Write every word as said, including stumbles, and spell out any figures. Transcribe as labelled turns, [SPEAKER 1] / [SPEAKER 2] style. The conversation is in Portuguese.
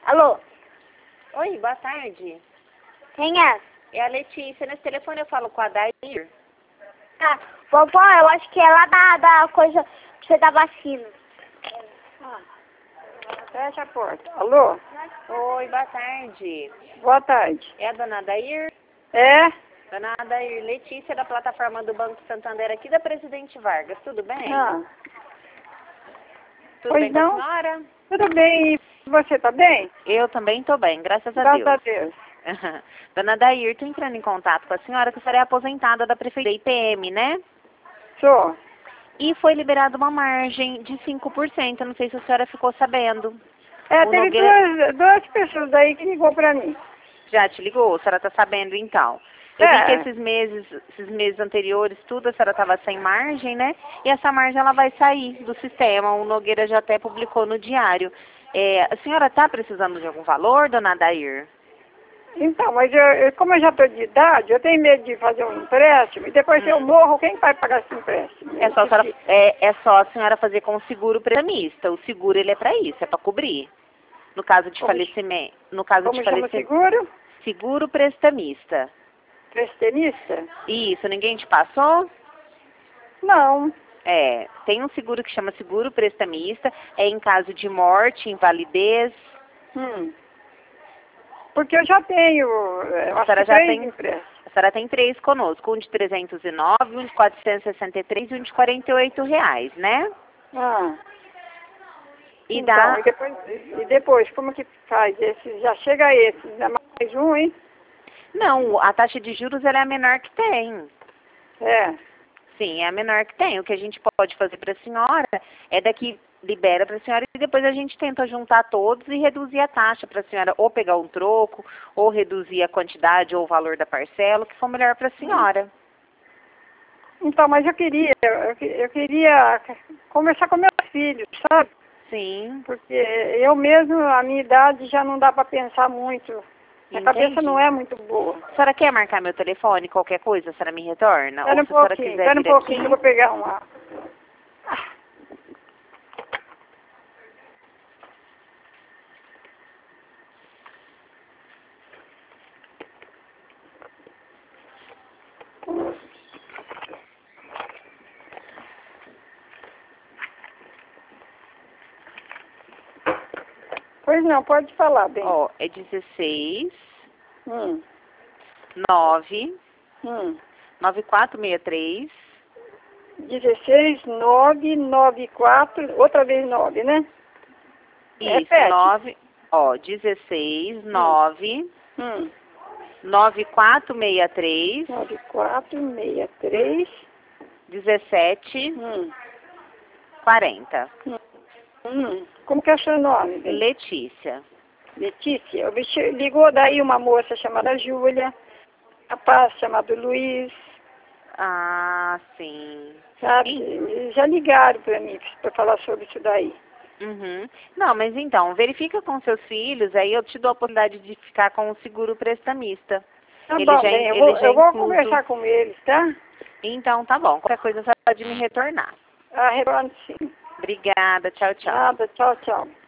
[SPEAKER 1] Alô?
[SPEAKER 2] Oi, boa tarde.
[SPEAKER 1] Quem é?
[SPEAKER 2] É a Letícia. Nesse telefone eu falo com a Dair.
[SPEAKER 1] Ah, vovó, eu acho que é lá da, da coisa pra você dar vacina.
[SPEAKER 3] Ah, fecha a porta. Alô?
[SPEAKER 2] Oi, boa tarde.
[SPEAKER 3] Boa tarde.
[SPEAKER 2] É a dona Dair?
[SPEAKER 3] É?
[SPEAKER 2] Dona Dair, Letícia da plataforma do Banco Santander aqui da Presidente Vargas. Tudo bem?
[SPEAKER 3] Ah,
[SPEAKER 2] Tudo
[SPEAKER 3] pois
[SPEAKER 2] bem
[SPEAKER 3] não?
[SPEAKER 2] com a senhora?
[SPEAKER 3] Tudo bem. E você tá bem?
[SPEAKER 2] Eu também estou bem, graças a
[SPEAKER 3] Graças
[SPEAKER 2] Deus.
[SPEAKER 3] a Deus.
[SPEAKER 2] Dona Dair, estou entrando em contato com a senhora que a senhora é aposentada da Prefeitura I P M, né?
[SPEAKER 3] Sou.
[SPEAKER 2] E foi liberada uma margem de cinco por cento. Não sei se a senhora ficou sabendo.
[SPEAKER 3] É,
[SPEAKER 2] O
[SPEAKER 3] teve
[SPEAKER 2] Nogueira
[SPEAKER 3] duas, duas pessoas aí que ligou pra mim.
[SPEAKER 2] já te ligou? A senhora está sabendo então? Eu vi que
[SPEAKER 3] É.
[SPEAKER 2] esses meses, esses meses anteriores, tudo, a senhora estava sem margem, né? E essa margem ela vai sair do sistema. O Nogueira já até publicou no diário. É, a senhora está precisando de algum valor, dona Dair?
[SPEAKER 3] Então, mas eu, eu- como eu já tô de idade, eu tenho medo de fazer um empréstimo e depois se eu
[SPEAKER 2] Hum.
[SPEAKER 3] morro, quem vai pagar esse empréstimo?
[SPEAKER 2] É só, a senhora, é, é só a senhora fazer com o seguro prestamista. O seguro ele é para isso, é para cobrir. No caso de
[SPEAKER 3] Como-
[SPEAKER 2] falecimento, no caso
[SPEAKER 3] Como
[SPEAKER 2] de
[SPEAKER 3] chama o
[SPEAKER 2] falecimento,
[SPEAKER 3] seguro?
[SPEAKER 2] seguro prestamista.
[SPEAKER 3] Prestenista?
[SPEAKER 2] Isso, ninguém te passou?
[SPEAKER 3] Não.
[SPEAKER 2] É, tem um seguro que chama seguro prestamista, é em caso de morte, invalidez.
[SPEAKER 3] Hum. Porque eu já tenho, eu
[SPEAKER 2] A
[SPEAKER 3] acho
[SPEAKER 2] senhora
[SPEAKER 3] que
[SPEAKER 2] já
[SPEAKER 3] três
[SPEAKER 2] tem,
[SPEAKER 3] empréstimos.
[SPEAKER 2] a senhora tem três conosco, um de trezentos e nove, um de quatrocentos e sessenta e três e um de quarenta e oito reais, né?
[SPEAKER 3] Ah.
[SPEAKER 2] E
[SPEAKER 3] Então,
[SPEAKER 2] dá,
[SPEAKER 3] e depois, e depois, como que faz? Esse, já chega esse, ainda mais um, hein?
[SPEAKER 2] não, a taxa de juros ela é a menor que tem.
[SPEAKER 3] É.
[SPEAKER 2] Sim, é a menor que tem. O que a gente pode fazer para a senhora é daqui libera para a senhora e depois a gente tenta juntar todos e reduzir a taxa para a senhora ou pegar um troco, ou reduzir a quantidade ou o valor da parcela, o que for melhor para a senhora.
[SPEAKER 3] Então, mas eu queria, eu, que- eu queria conversar com meus filhos, sabe?
[SPEAKER 2] Sim,
[SPEAKER 3] Porque eu mesmo, a minha idade, já não dá para pensar muito. Minha cabeça
[SPEAKER 2] entendi.
[SPEAKER 3] não é muito boa.
[SPEAKER 2] A senhora quer marcar meu telefone, qualquer coisa, a senhora me retorna?
[SPEAKER 3] Espera
[SPEAKER 2] Ou
[SPEAKER 3] um
[SPEAKER 2] se a senhora
[SPEAKER 3] pouquinho,
[SPEAKER 2] quiser
[SPEAKER 3] espera um
[SPEAKER 2] vir
[SPEAKER 3] pouquinho
[SPEAKER 2] aqui...
[SPEAKER 3] que eu vou pegar uma. Pois não, pode falar, bem.
[SPEAKER 2] Ó, é dezesseis,
[SPEAKER 3] Hum,
[SPEAKER 2] nove,
[SPEAKER 3] hum.
[SPEAKER 2] nove quatro seis três,
[SPEAKER 3] dezesseis, nove, nove, quatro, outra vez nove, né?
[SPEAKER 2] isso,
[SPEAKER 3] Repete.
[SPEAKER 2] nove, ó, dezesseis, nove,
[SPEAKER 3] Hum.
[SPEAKER 2] nove quatro seis três,
[SPEAKER 3] nove, quatro, seis, três.
[SPEAKER 2] dezessete,
[SPEAKER 3] Hum.
[SPEAKER 2] quarenta.
[SPEAKER 3] Hum. Hum. Como que é o seu nome, bem?
[SPEAKER 2] Letícia.
[SPEAKER 3] Letícia. O bicho ligou daí uma moça chamada Júlia, rapaz chamado Luiz,
[SPEAKER 2] Ah, sim.
[SPEAKER 3] sabe?
[SPEAKER 2] E-
[SPEAKER 3] Eles já ligaram para mim para falar sobre isso daí.
[SPEAKER 2] Uhum. Não, mas então, verifica com seus filhos, aí eu te dou a oportunidade de ficar com o seguro prestamista.
[SPEAKER 3] Tá
[SPEAKER 2] Ele
[SPEAKER 3] bom,
[SPEAKER 2] já,
[SPEAKER 3] bem, eu
[SPEAKER 2] ele
[SPEAKER 3] vou,
[SPEAKER 2] já é
[SPEAKER 3] eu vou
[SPEAKER 2] incluso.
[SPEAKER 3] conversar com eles, tá?
[SPEAKER 2] Então, tá bom. Qualquer coisa você pode me retornar.
[SPEAKER 3] Ah, retorno sim.
[SPEAKER 2] Obrigada. Tchau, tchau.
[SPEAKER 3] Nada, tchau, tchau.